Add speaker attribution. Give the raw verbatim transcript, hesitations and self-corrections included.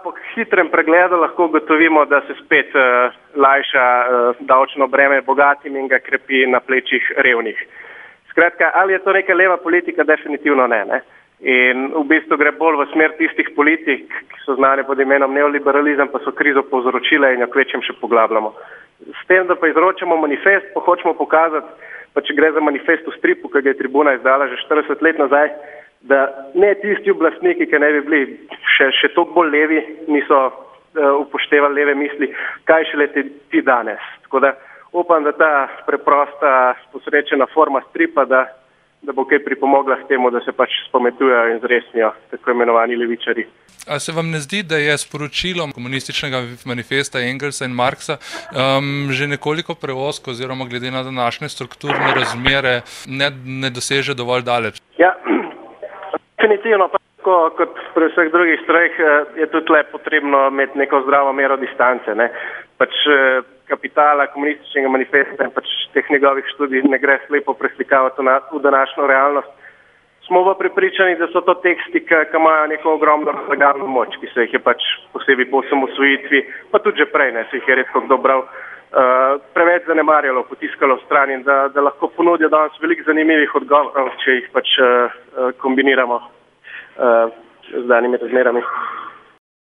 Speaker 1: po hitrem pregledu lahko ugotovimo, da se spet uh, lajša uh, davčno breme bogatim in ga krepi na plečih revnih. Skratka, ali je to neka leva politika? Definitivno ne, ne. In v bistvu gre bolj v smer tistih politik, ki so znane pod imenom neoliberalizem, pa so krizo povzročile in jo kvečem še poglabljamo. S tem, da pa izročamo manifest, pa hočemo pokazati, pa če gre za manifest v stripu, ki ga je Tribuna izdala že štirideset let nazaj, da ne tisti oblastniki, ki ne bi bili še, še toliko bolj levi, niso uh, upoštevali leve misli, kaj šele ti, ti danes. Tako da upam, da ta preprosta, posrečena forma stripa, da da bo kaj pripomogla k temu, da se pač spametujejo in zresnijo tako imenovani levičari.
Speaker 2: A se vam ne zdi, da je sporočilom komunističnega manifesta Engelsa in Marksa um, že nekoliko preozko oziroma glede na današnje strukturne razmere ne, ne doseže dovolj daleč?
Speaker 1: Ja, definitivno pa tako kot pri vseh drugih strojih je tudi tle potrebno imeti neko zdravo mero distance, ne. Pač kapitala, komunističnega manifesta in pač teh njegovih študij ne gre slepo preslikavati v današnjo realnost. Smo pa prepričani, da so to teksti, ki imajo neko ogromno razlagalno moč, ki se jih je pač posebej po osamosvojitvi, pa tudi že prej, ne, se jih je redko kdo bral, uh, preveč zanemarjalo, potiskalo v stran in da, da lahko ponudijo danes veliko zanimivih odgovorov, če jih pač uh, kombiniramo uh, z danimi razmerami.